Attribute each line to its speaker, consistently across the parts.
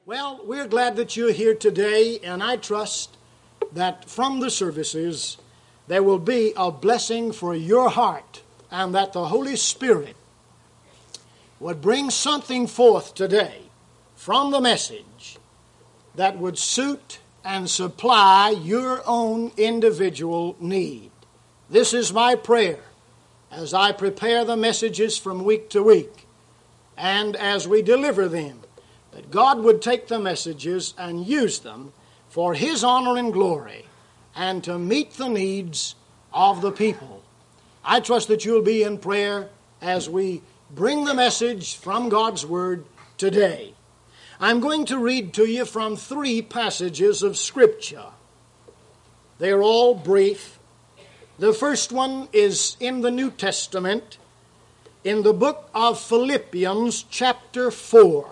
Speaker 1: Well, we're glad that you're here today, and I trust that from the services there will be a blessing for your heart, and that the Holy Spirit would bring something forth today from the message that would suit and supply your own individual need. This is my prayer as I prepare the messages from week to week, and as we deliver them, that God would take the messages and use them for His honor and glory and to meet the needs of the people. I trust that you'll be in prayer as we bring the message from God's Word today. I'm going to read to you from 3 passages of Scripture. They're all brief. The first one is in the New Testament, in the book of Philippians, chapter 4.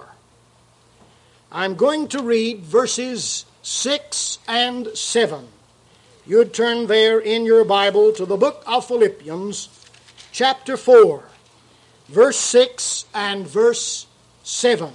Speaker 1: I'm going to read verses 6 and 7. You'd turn there in your Bible to the book of Philippians, chapter 4, verse 6 and verse 7.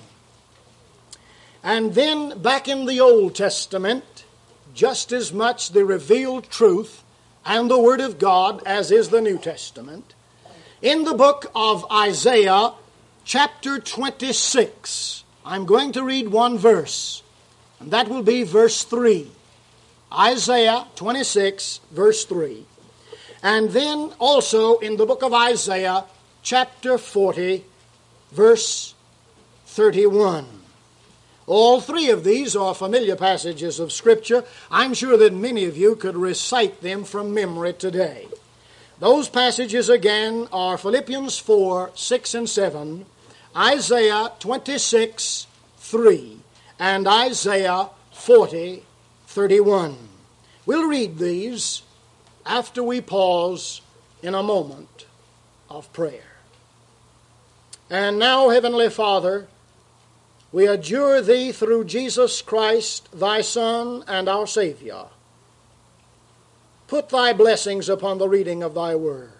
Speaker 1: And then back in the Old Testament, just as much the revealed truth and the Word of God as is the New Testament, in the book of Isaiah, chapter 26, I'm going to read one verse, and that will be verse 3. Isaiah 26, verse 3. And then also in the book of Isaiah, chapter 40, verse 31. All 3 of these are familiar passages of Scripture. I'm sure that many of you could recite them from memory today. Those passages again are Philippians 4, 6 and 7, Isaiah 26, 3, and Isaiah 40, 31. We'll read these after we pause in a moment of prayer. And now, Heavenly Father, we adjure Thee through Jesus Christ, Thy Son and our Savior. Put Thy blessings upon the reading of Thy Word.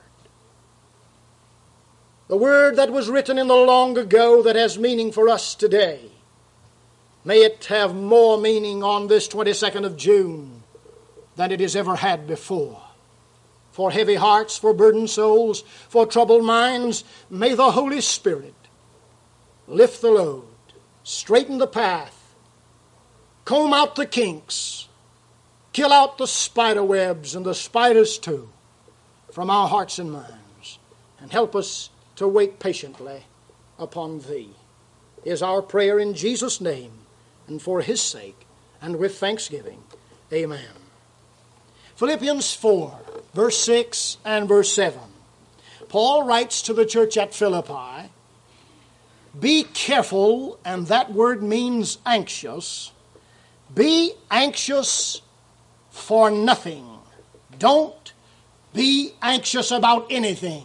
Speaker 1: The Word that was written in the long ago that has meaning for us today. May it have more meaning on this 22nd of June than it has ever had before. For heavy hearts, for burdened souls, for troubled minds, may the Holy Spirit lift the load, straighten the path, comb out the kinks, kill out the spider webs and the spiders too from our hearts and minds, and help us to wait patiently upon Thee, is our prayer in Jesus' name and for His sake and with thanksgiving. Amen. Philippians 4, verse 6 and verse 7. Paul writes to the church at Philippi, be careful, and that word means anxious. Be anxious for nothing. Don't be anxious about anything.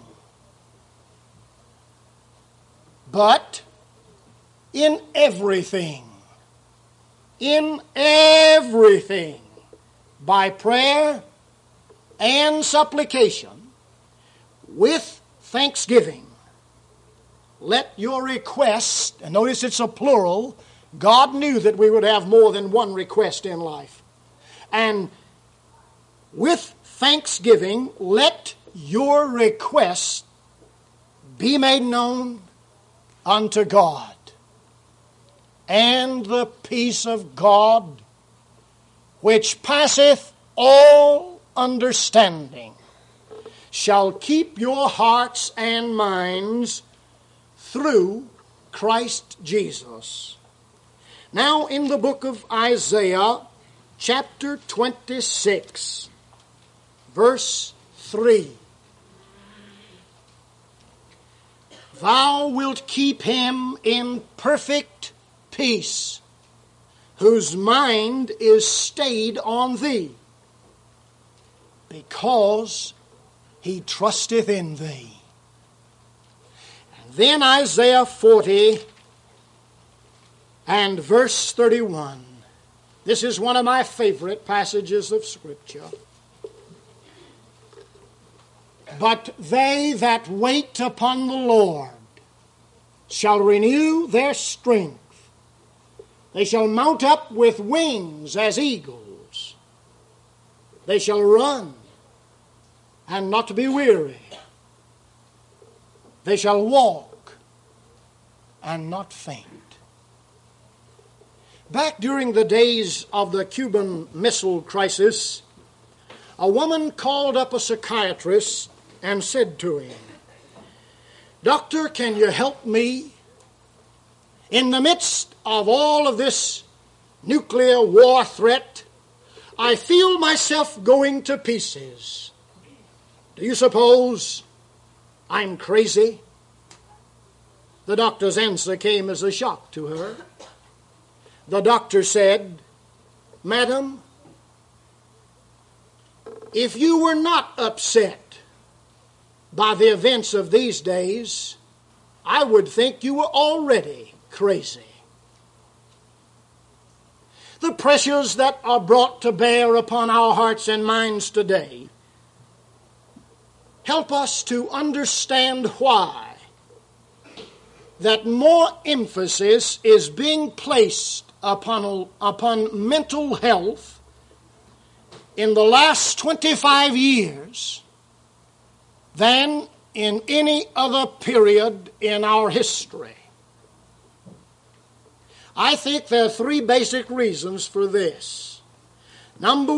Speaker 1: But in everything, by prayer and supplication, with thanksgiving, let your request, and notice it's a plural, God knew that we would have more than one request in life. And with thanksgiving, let your request be made known unto God. And the peace of God, which passeth all understanding, shall keep your hearts and minds through Christ Jesus. Now in the book of Isaiah, chapter 26, verse 3. Thou wilt keep him in perfect peace, whose mind is stayed on Thee, because he trusteth in Thee. And then Isaiah 40 and verse 31. This is one of my favorite passages of Scripture. But they that wait upon the Lord shall renew their strength. They shall mount up with wings as eagles. They shall run and not be weary. They shall walk and not faint. Back during the days of the Cuban Missile Crisis, a woman called up a psychiatrist and said to him, "Doctor, can you help me? In the midst of all of this nuclear war threat, I feel myself going to pieces. Do you suppose I'm crazy?" The doctor's answer came as a shock to her. The doctor said, "Madam, if you were not upset by the events of these days, I would think you were already crazy." The pressures that are brought to bear upon our hearts and minds today help us to understand why that more emphasis is being placed upon mental health in the last 25 years than in any other period in our history. I think there are three basic reasons for this. Number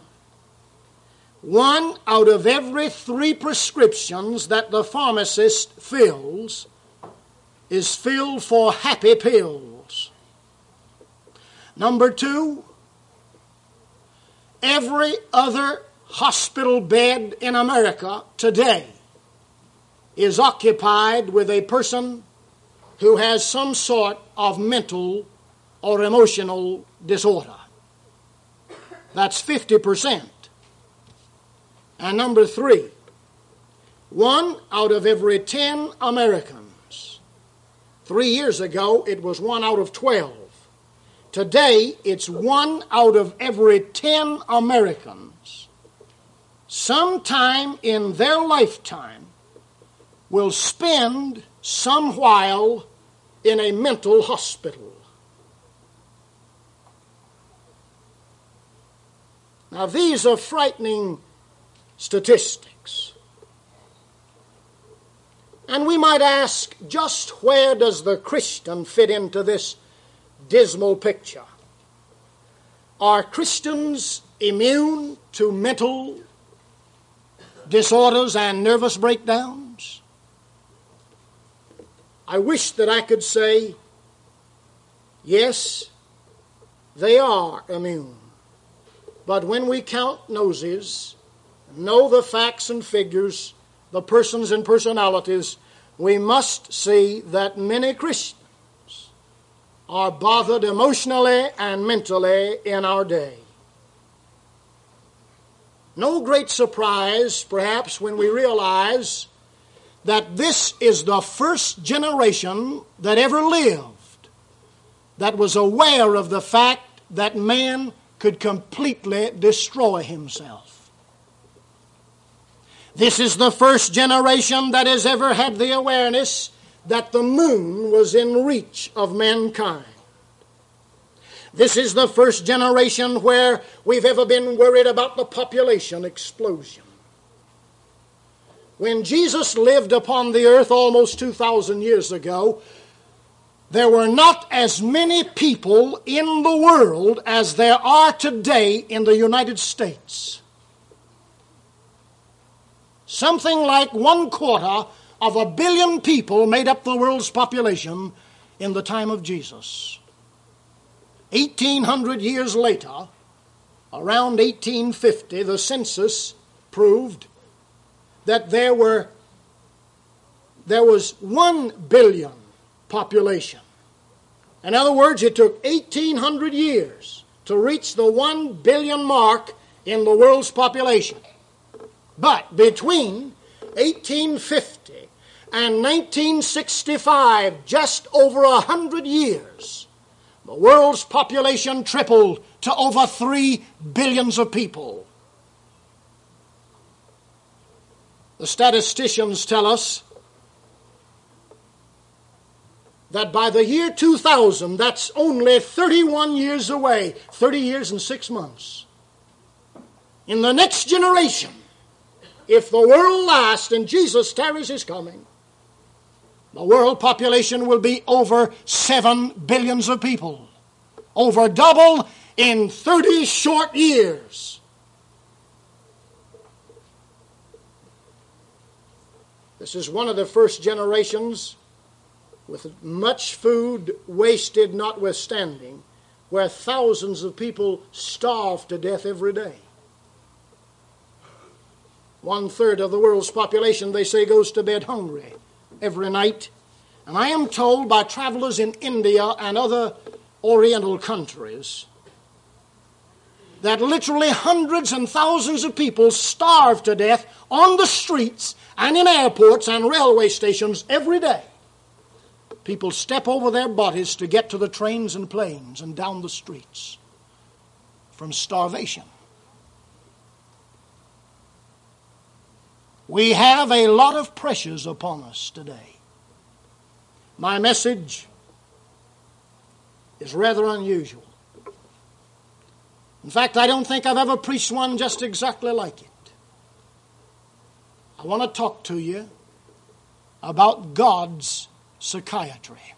Speaker 1: one out of every 3 prescriptions that the pharmacist fills is filled for happy pills. Number 2, every other hospital bed in America today is occupied with a person who has some sort of mental or emotional disorder. That's 50%. And number 3, 1 out of every 10 Americans. 3 years ago, it was 1 out of 12. Today, it's 1 out of every 10 Americans, sometime in their lifetime, will spend some while in a mental hospital. Now, these are frightening statistics. And we might ask, just where does the Christian fit into this dismal picture? Are Christians immune to mental disorders and nervous breakdowns? I wish that I could say, yes, they are immune. But when we count noses, know the facts and figures, the persons and personalities, we must see that many Christians are bothered emotionally and mentally in our day. No great surprise, perhaps, when we realize that this is the first generation that ever lived that was aware of the fact that man could completely destroy himself. This is the first generation that has ever had the awareness that the moon was in reach of mankind. This is the first generation where we've ever been worried about the population explosion. When Jesus lived upon the earth almost 2,000 years ago, there were not as many people in the world as there are today in the United States. Something like 250 million people made up the world's population in the time of Jesus. 1,800 years later, around 1850, the census proved that there was 1 billion population. In other words, it took 1,800 years to reach the 1 billion mark in the world's population. But between 1850 and 1965, just over 100 years, the world's population tripled to over 3 billion of people. The statisticians tell us that by the year 2000, that's only 31 years away, 30 years and 6 months, in the next generation, if the world lasts and Jesus tarries his coming, the world population will be over 7 billion of people. Over double in 30 short years. This is one of the first generations, with much food wasted notwithstanding, where thousands of people starve to death every day. 1/3 of the world's population, they say, goes to bed hungry every night. And I am told by travelers in India and other Oriental countries that literally hundreds and thousands of people starve to death on the streets and in airports and railway stations every day. People step over their bodies to get to the trains and planes and down the streets from starvation. We have a lot of pressures upon us today. My message is rather unusual. In fact, I don't think I've ever preached one just exactly like it. I want to talk to you about God's psychiatry.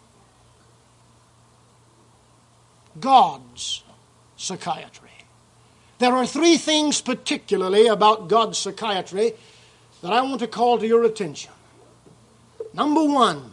Speaker 1: God's psychiatry. There are 3 things particularly about God's psychiatry that I want to call to your attention. Number 1,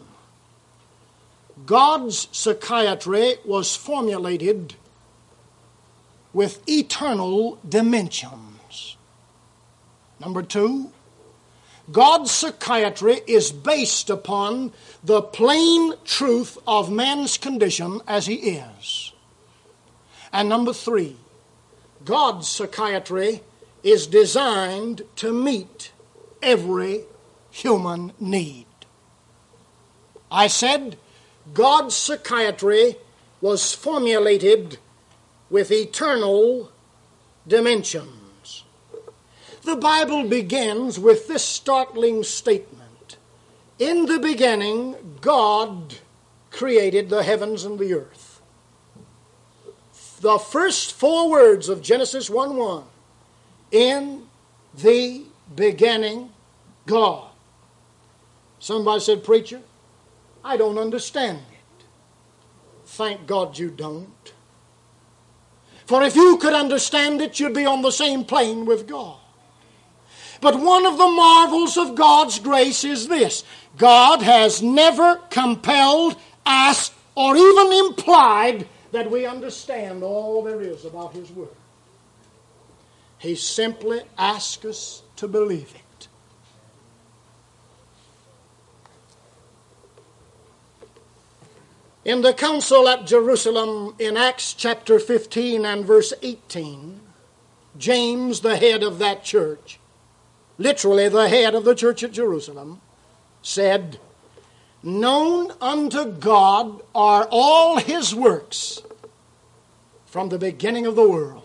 Speaker 1: God's psychiatry was formulated with eternal dimensions. Number 2, God's psychiatry is based upon the plain truth of man's condition as he is. And number 3, God's psychiatry is designed to meet every human need. I said God's psychiatry was formulated with eternal dimensions. The Bible begins with this startling statement. In the beginning, God created the heavens and the earth. The first 4 words of Genesis 1:1. In the beginning, God. Somebody said, "Preacher, I don't understand it." Thank God you don't. For if you could understand it, you'd be on the same plane with God. But one of the marvels of God's grace is this. God has never compelled, asked, or even implied that we understand all there is about His Word. He simply asks us to believe it. In the council at Jerusalem in Acts chapter 15 and verse 18, James, the head of that church, literally the head of the church at Jerusalem, said, "Known unto God are all His works from the beginning of the world."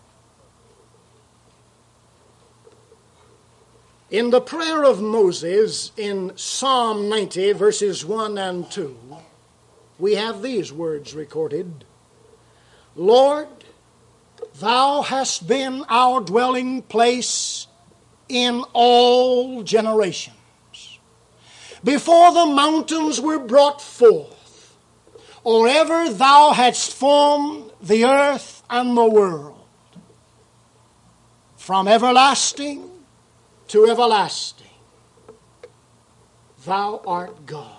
Speaker 1: In the prayer of Moses in Psalm 90 verses 1 and 2, we have these words recorded. "Lord, Thou hast been our dwelling place in all generations. Before the mountains were brought forth, or ever Thou hadst formed the earth and the world. From everlasting to everlasting, Thou art God."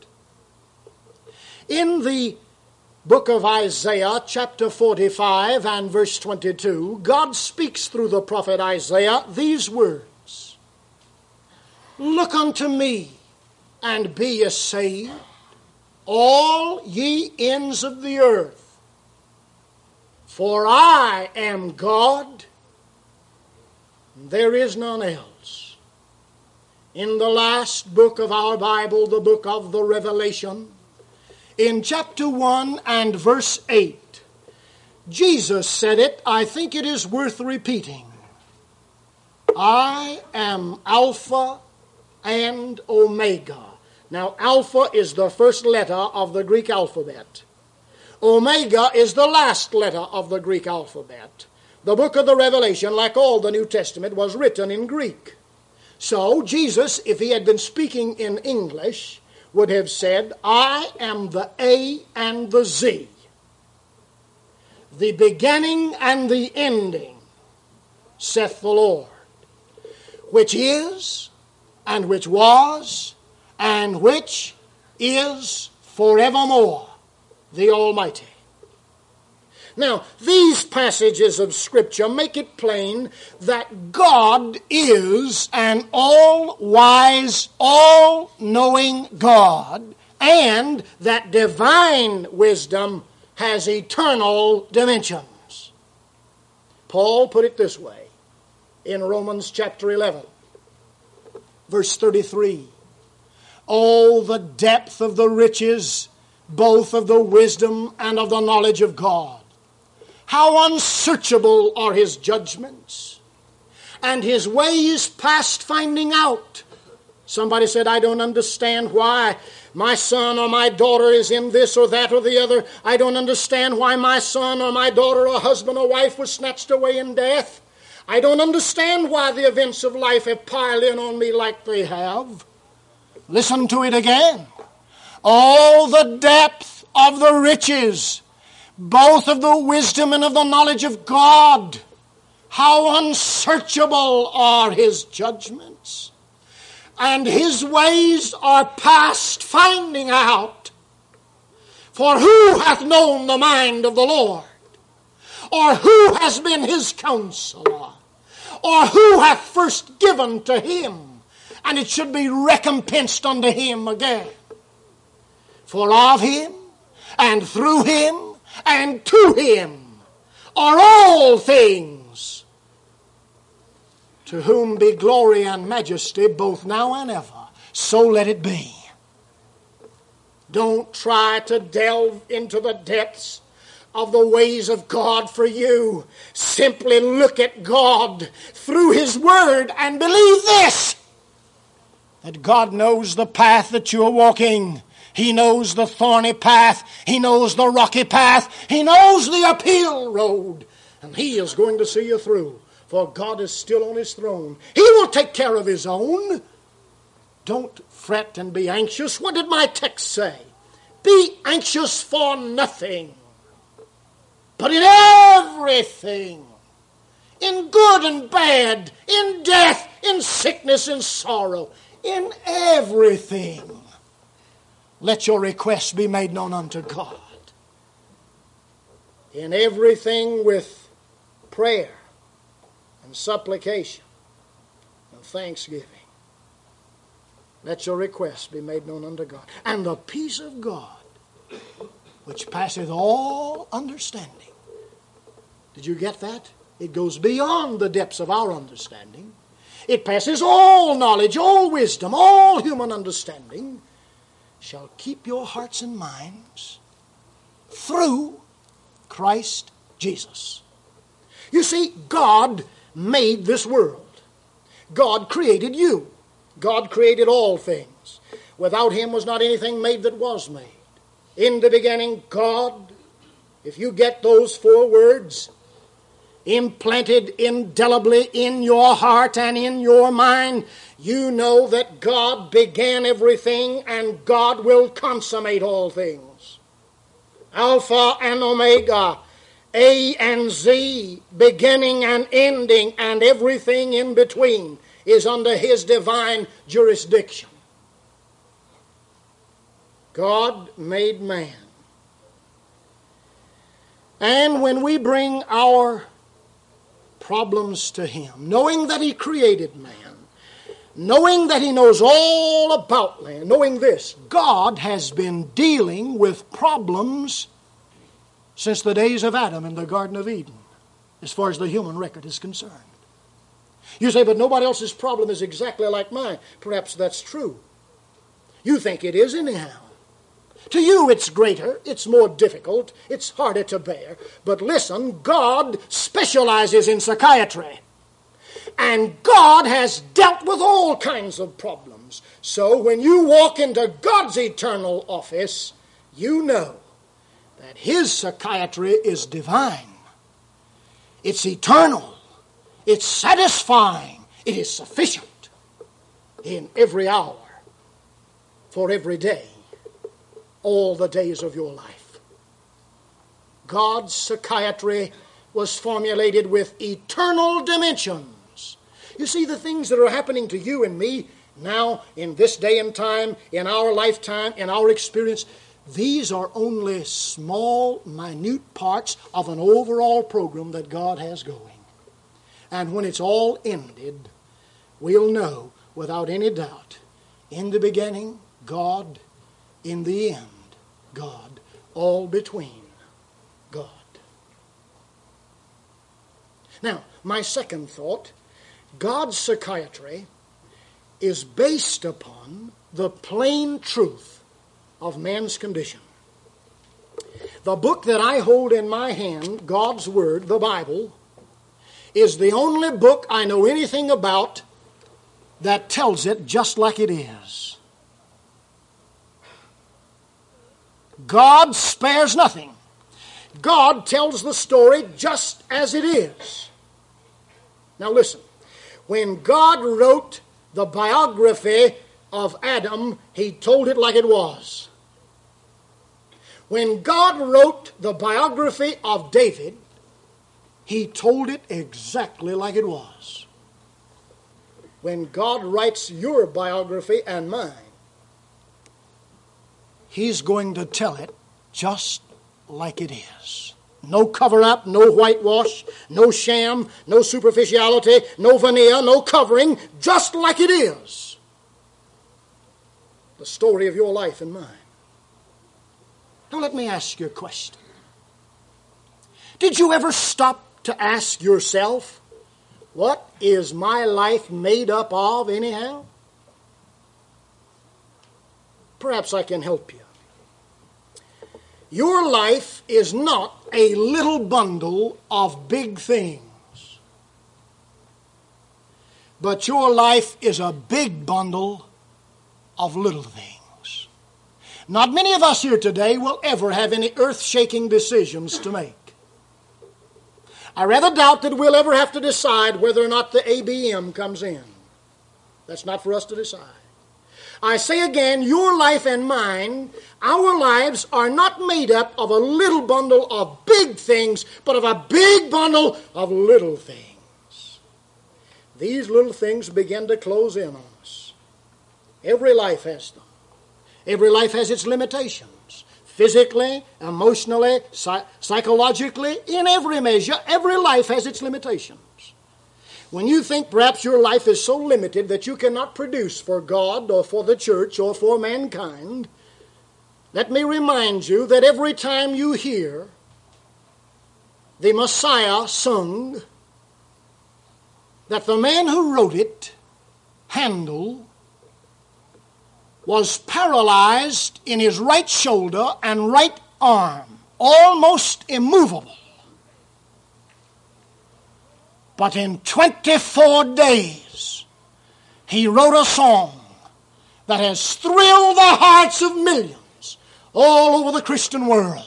Speaker 1: In the book of Isaiah, chapter 45 and verse 22, God speaks through the prophet Isaiah these words. "Look unto me, and be ye saved, all ye ends of the earth. For I am God, and there is none else." In the last book of our Bible, the book of the Revelation, in chapter 1 and verse 8, Jesus said it. I think it is worth repeating. "I am Alpha and Omega, Now, Alpha is the first letter of the Greek alphabet. Omega is the last letter of the Greek alphabet. The book of the Revelation, like all the New Testament, was written in Greek. So, Jesus, if he had been speaking in English, would have said, I am the A and the Z, the beginning and the ending, saith the Lord, which is, and which was, and which is forevermore, the Almighty. Now, these passages of Scripture make it plain that God is an all-wise, all-knowing God, and that divine wisdom has eternal dimensions. Paul put it this way in Romans chapter 11, verse 33. Oh, the depth of the riches, both of the wisdom and of the knowledge of God. How unsearchable are his judgments, and his ways past finding out. Somebody said, I don't understand why my son or my daughter is in this or that or the other. I don't understand why my son or my daughter or husband or wife was snatched away in death. I don't understand why the events of life have piled in on me like they have. Listen to it again. Oh, the depth of the riches, both of the wisdom and of the knowledge of God. How unsearchable are his judgments, and his ways are past finding out. For who hath known the mind of the Lord? Or who has been his counselor? Or who hath first given to him, and it should be recompensed unto him again? For of him, and through him, and to him are all things, to whom be glory and majesty both now and ever. So let it be. Don't try to delve into the depths of the ways of God for you. Simply look at God through his word and believe this, that God knows the path that you're walking. He knows the thorny path. He knows the rocky path. He knows the uphill road. And he is going to see you through. For God is still on his throne. He will take care of his own. Don't fret and be anxious. What did my text say? Be anxious for nothing, but in everything, in good and bad, in death, in sickness, in sorrow, in everything, let your requests be made known unto God. In everything with prayer and supplication and thanksgiving, let your requests be made known unto God. And the peace of God, which passeth all understanding. Did you get that? It goes beyond the depths of our understanding. It passes all knowledge, all wisdom, all human understanding, shall keep your hearts and minds through Christ Jesus. You see, God made this world. God created you. God created all things. Without him was not anything made that was made. In the beginning, God. If you get those 4 words implanted indelibly in your heart and in your mind, you know that God began everything and God will consummate all things. Alpha and Omega, A and Z, beginning and ending, and everything in between is under his divine jurisdiction. God made man. And when we bring our problems to him, knowing that he created man, knowing that he knows all about man, knowing this, God has been dealing with problems since the days of Adam in the Garden of Eden, as far as the human record is concerned. You say, but nobody else's problem is exactly like mine. Perhaps that's true. You think it is anyhow. To you it's greater, it's more difficult, it's harder to bear. But listen, God specializes in psychiatry. And God has dealt with all kinds of problems. So when you walk into God's eternal office, you know that His psychiatry is divine. It's eternal. It's satisfying. It is sufficient in every hour, for every day, all the days of your life. God's psychiatry was formulated with eternal dimensions. You see, the things that are happening to you and me now, in this day and time, in our lifetime, in our experience, these are only small, minute parts of an overall program that God has going. And when it's all ended, we'll know without any doubt, in the beginning, God, in the end, God, all between, God. Now, my second thought, God's psychiatry is based upon the plain truth of man's condition. The book that I hold in my hand, God's Word, the Bible, is the only book I know anything about that tells it just like it is. God spares nothing. God tells the story just as it is. Now listen, when God wrote the biography of Adam, He told it like it was. When God wrote the biography of David, He told it exactly like it was. When God writes your biography and mine, He's going to tell it just like it is. No cover-up, no whitewash, no sham, no superficiality, no veneer, no covering, just like it is. The story of your life and mine. Now let me ask you a question. Did you ever stop to ask yourself, what is my life made up of anyhow? Perhaps I can help you. Your life is not a little bundle of big things, but your life is a big bundle of little things. Not many of us here today will ever have any earth-shaking decisions to make. I rather doubt that we'll ever have to decide whether or not the ABM comes in. That's not for us to decide. I say again, your life and mine, our lives are not made up of a little bundle of big things, but of a big bundle of little things. These little things begin to close in on us. Every life has them. Every life has its limitations. Physically, emotionally, psychologically, in every measure, every life has its limitations. When you think perhaps your life is so limited that you cannot produce for God or for the church or for mankind, let me remind you that every time you hear the Messiah sung, that the man who wrote it, Handel, was paralyzed in his right shoulder and right arm, almost immovable. But in 24 days, he wrote a song that has thrilled the hearts of millions all over the Christian world.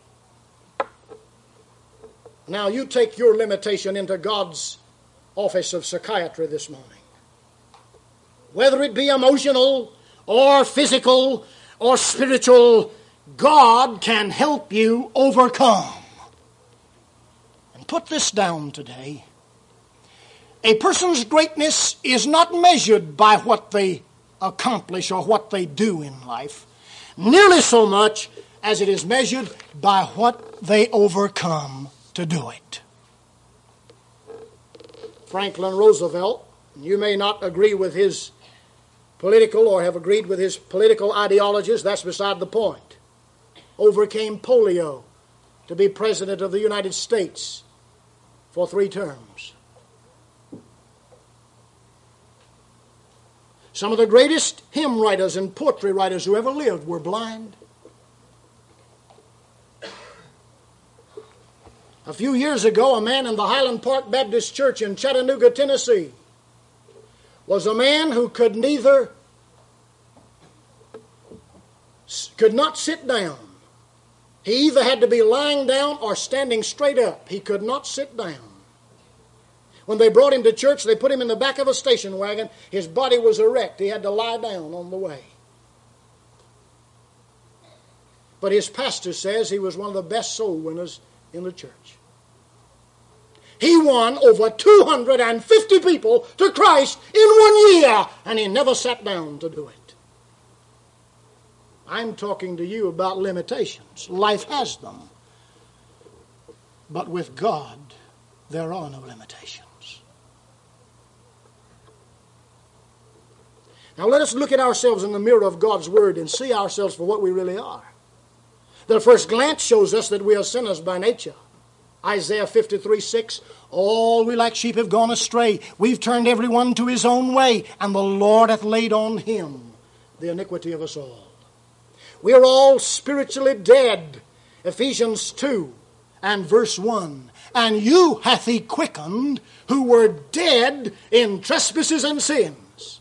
Speaker 1: Now you take your limitation into God's office of psychiatry this morning. Whether it be emotional or physical or spiritual, God can help you overcome. And put this down today. A person's greatness is not measured by what they accomplish or what they do in life, nearly so much as it is measured by what they overcome to do it. Franklin Roosevelt, you may not agree with his political or have agreed with his political ideologies, that's beside the point, overcame polio to be President of the United States for 3 terms. Some of the greatest hymn writers and poetry writers who ever lived were blind. A few years ago, a man in the Highland Park Baptist Church in Chattanooga, Tennessee, was a man who could not sit down. He either had to be lying down or standing straight up. He could not sit down. When they brought him to church, they put him in the back of a station wagon. His body was erect. He had to lie down on the way. But his pastor says he was one of the best soul winners in the church. He won over 250 people to Christ in 1 year, and he never sat down to do it. I'm talking to you about limitations. Life has them. But with God, there are no limitations. Now let us look at ourselves in the mirror of God's Word and see ourselves for what we really are. The first glance shows us that we are sinners by nature. Isaiah 53:6, all we like sheep have gone astray. We've turned everyone to his own way, and the Lord hath laid on him the iniquity of us all. We are all spiritually dead. Ephesians 2 and verse 1. And you hath he quickened who were dead in trespasses and sins.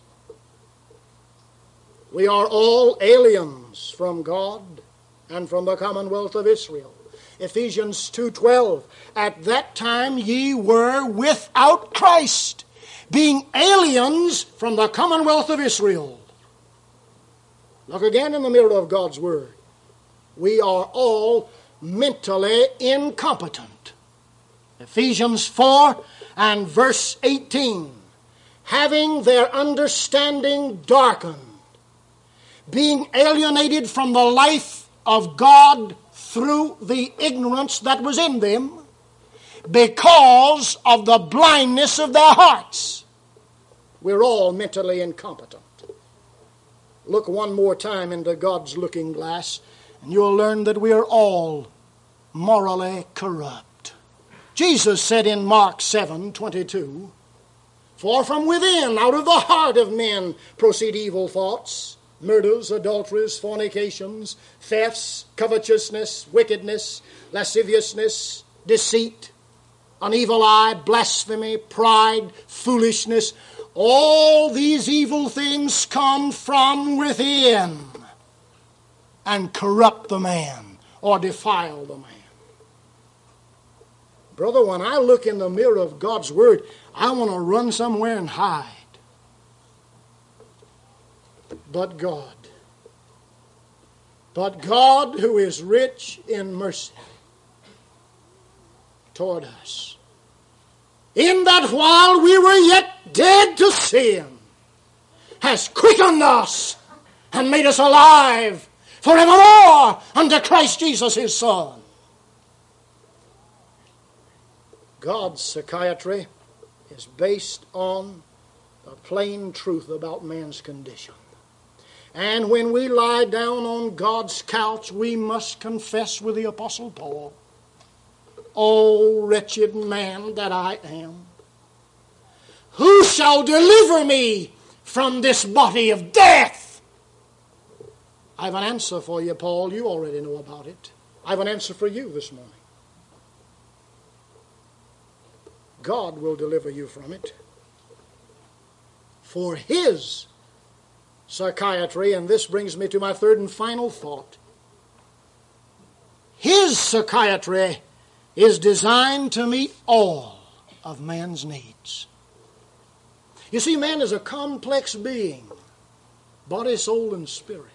Speaker 1: We are all aliens from God and from the commonwealth of Israel. Ephesians 2:12, at that time ye were without Christ, being aliens from the commonwealth of Israel. Look again in the mirror of God's Word. We are all mentally incompetent. Ephesians 4 and verse 18, having their understanding darkened, being alienated from the life of God through the ignorance that was in them, because of the blindness of their hearts. We're all mentally incompetent. Look one more time into God's looking glass, and you'll learn that we are all morally corrupt. Jesus said in Mark 7:22, for from within, out of the heart of men, proceed evil thoughts, murders, adulteries, fornications, thefts, covetousness, wickedness, lasciviousness, deceit, an evil eye, blasphemy, pride, foolishness. All these evil things come from within and corrupt the man or defile the man. Brother, when I look in the mirror of God's Word, I want to run somewhere and hide. But God who is rich in mercy toward us, in that while we were yet dead to sin, has quickened us and made us alive forevermore unto Christ Jesus his Son. God's psychiatry is based on the plain truth about man's condition. And when we lie down on God's couch, we must confess with the Apostle Paul, O wretched man that I am, who shall deliver me from this body of death? I have an answer for you, Paul. You already know about it. I have an answer for you this morning. God will deliver you from it. For his psychiatry, and this brings me to my third and final thought, his psychiatry is designed to meet all of man's needs. You see, man is a complex being, body, soul, and spirit.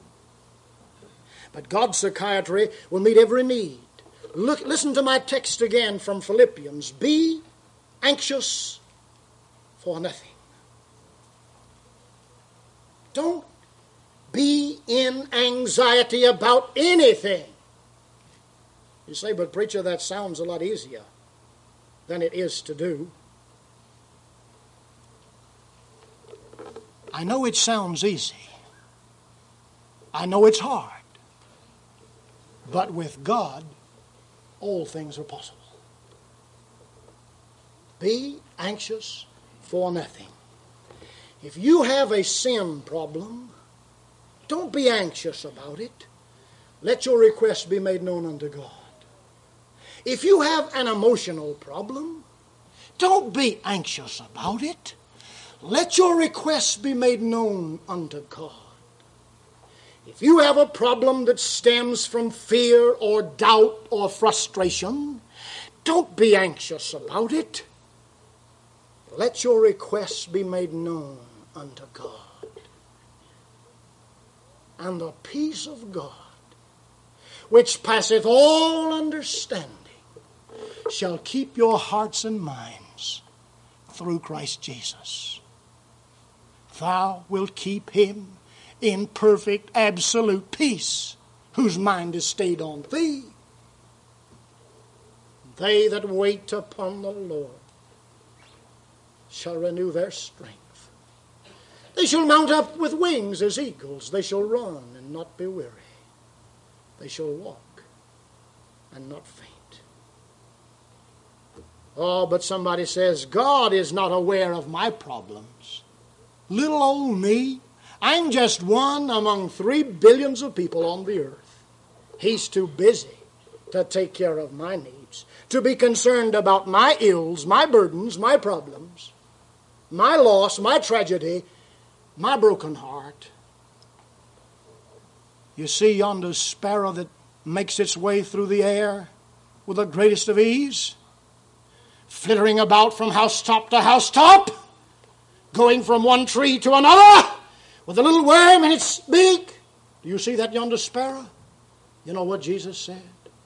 Speaker 1: But God's psychiatry will meet every need. Listen to my text again from Philippians. Be anxious for nothing. Don't be in anxiety about anything. You say, but preacher, that sounds a lot easier than it is to do. I know it sounds easy. I know it's hard. But with God, all things are possible. Be anxious for nothing. If you have a sin problem, don't be anxious about it. Let your request be made known unto God. If you have an emotional problem, don't be anxious about it. Let your requests be made known unto God. If you have a problem that stems from fear or doubt or frustration, don't be anxious about it. Let your requests be made known unto God. And the peace of God, which passeth all understanding, shall keep your hearts and minds through Christ Jesus. Thou wilt keep him in perfect, absolute peace, whose mind is stayed on thee. They that wait upon the Lord shall renew their strength. They shall mount up with wings as eagles. They shall run and not be weary. They shall walk and not faint. Oh, but somebody says, God is not aware of my problems. Little old me. I'm just one among 3 billions of people on the earth. He's too busy to take care of my needs, to be concerned about my ills, my burdens, my problems, my loss, my tragedy, my broken heart. You see yonder sparrow that makes its way through the air with the greatest of ease, flittering about from housetop to housetop, going from one tree to another with a little worm in its beak. Do you see that yonder sparrow? You know what Jesus said?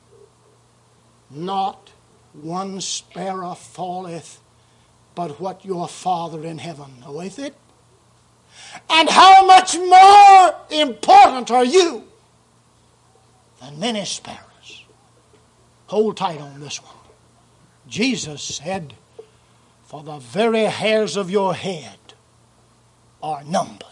Speaker 1: Not one sparrow falleth, but what your Father in heaven knoweth it. And how much more important are you than many sparrows? Hold tight on this one. Jesus said, for the very hairs of your head are numbered.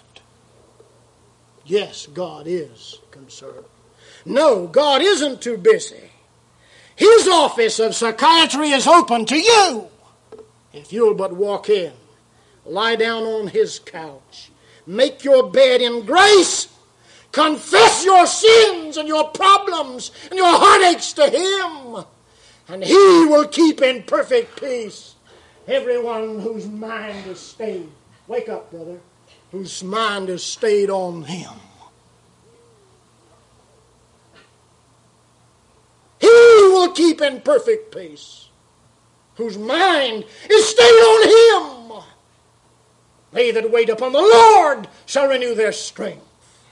Speaker 1: Yes, God is concerned. No, God isn't too busy. His office of psychiatry is open to you. If you'll but walk in, lie down on his couch, make your bed in grace, confess your sins and your problems and your heartaches to him, and he will keep in perfect peace everyone whose mind is stayed. Wake up, brother. Whose mind is stayed on him. He will keep in perfect peace whose mind is stayed on him. They that wait upon the Lord shall renew their strength.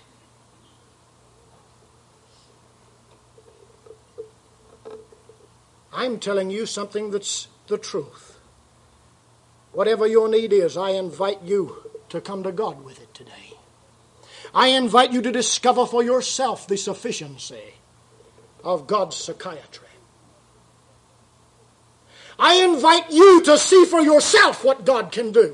Speaker 1: I'm telling you something that's the truth. Whatever your need is, I invite you to come to God with it today. I invite you to discover for yourself the sufficiency of God's psychiatry. I invite you to see for yourself what God can do.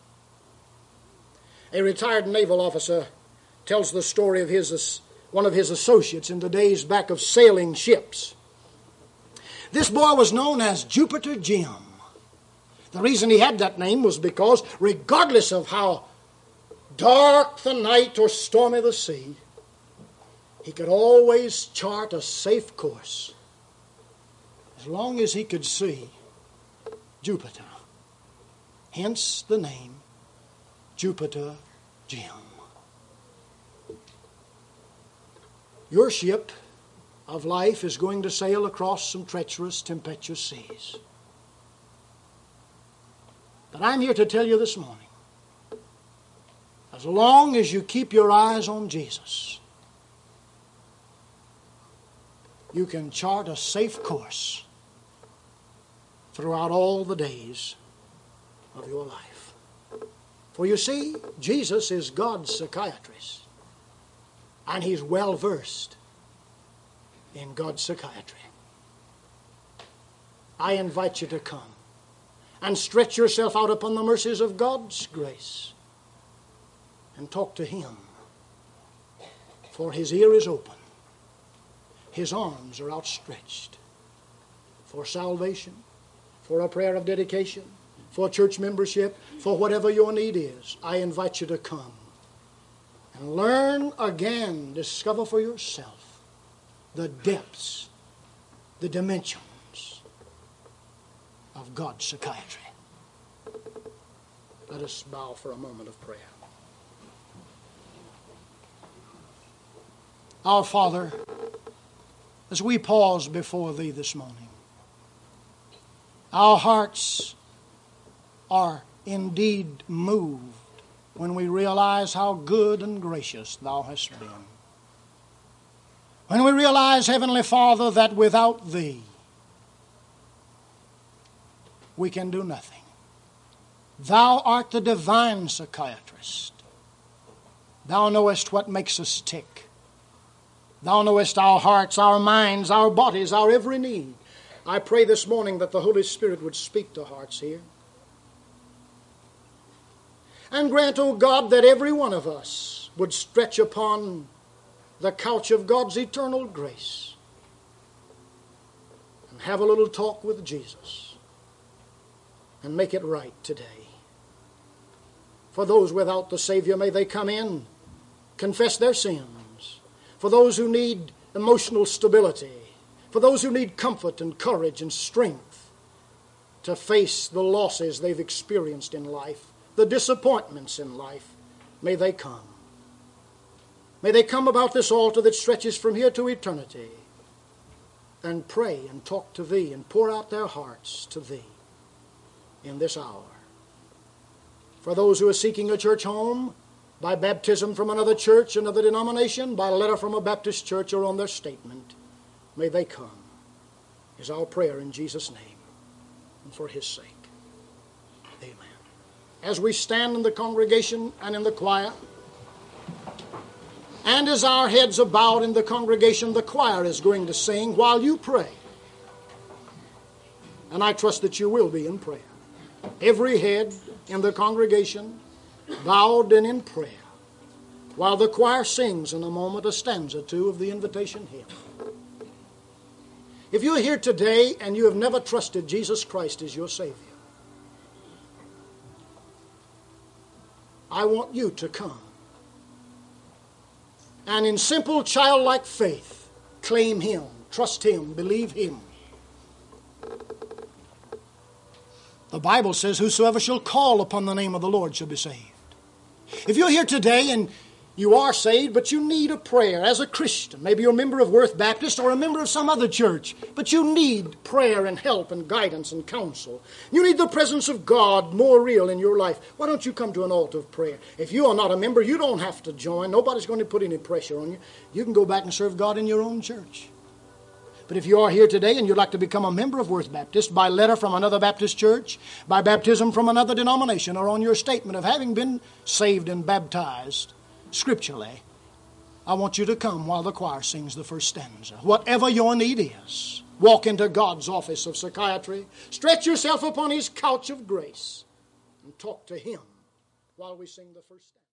Speaker 1: A retired naval officer tells the story of one of his associates in the days back of sailing ships. This boy was known as Jupiter Jim. The reason he had that name was because regardless of how dark the night or stormy the sea, he could always chart a safe course as long as he could see Jupiter. Hence the name Jupiter Jim. Your ship of life is going to sail across some treacherous, tempestuous seas. But I'm here to tell you this morning, as long as you keep your eyes on Jesus, you can chart a safe course throughout all the days of your life. For you see, Jesus is God's psychiatrist, and he's well versed in God's psychiatry. I invite you to come and stretch yourself out upon the mercies of God's grace and talk to him. For his ear is open. His arms are outstretched for salvation, for a prayer of dedication, for church membership, for whatever your need is. I invite you to come and learn again, discover for yourself the depths, the dimensions of God's psychiatry. Let us bow for a moment of prayer. Our Father, as we pause before Thee this morning, our hearts are indeed moved when we realize how good and gracious Thou hast been. When we realize, Heavenly Father, that without Thee we can do nothing. Thou art the divine psychiatrist. Thou knowest what makes us tick. Thou knowest our hearts, our minds, our bodies, our every need. I pray this morning that the Holy Spirit would speak to hearts here. And grant, O God, that every one of us would stretch upon the couch of God's eternal grace and have a little talk with Jesus and make it right today. For those without the Savior, may they come in, confess their sins. For those who need emotional stability, for those who need comfort and courage and strength to face the losses they've experienced in life, the disappointments in life, may they come. May they come about this altar that stretches from here to eternity and pray and talk to Thee and pour out their hearts to Thee in this hour. For those who are seeking a church home, by baptism from another church, another denomination, by letter from a Baptist church, or on their statement, may they come, is our prayer in Jesus' name and for His sake. Amen. As we stand in the congregation and in the choir, and as our heads are bowed in the congregation, the choir is going to sing while you pray. And I trust that you will be in prayer. Every head in the congregation bowed and in prayer, while the choir sings in a moment a stanza or two of the invitation hymn. If you're here today and you have never trusted Jesus Christ as your Savior, I want you to come and in simple childlike faith claim Him, trust Him, believe Him. The Bible says, whosoever shall call upon the name of the Lord shall be saved. If you're here today and you are saved, but you need a prayer as a Christian, maybe you're a member of Worth Baptist or a member of some other church, but you need prayer and help and guidance and counsel. You need the presence of God more real in your life. Why don't you come to an altar of prayer? If you are not a member, you don't have to join. Nobody's going to put any pressure on you. You can go back and serve God in your own church. But if you are here today and you'd like to become a member of Worth Baptist by letter from another Baptist church, by baptism from another denomination, or on your statement of having been saved and baptized scripturally, I want you to come while the choir sings the first stanza. Whatever your need is, walk into God's office of psychiatry, stretch yourself upon His couch of grace, and talk to Him while we sing the first stanza.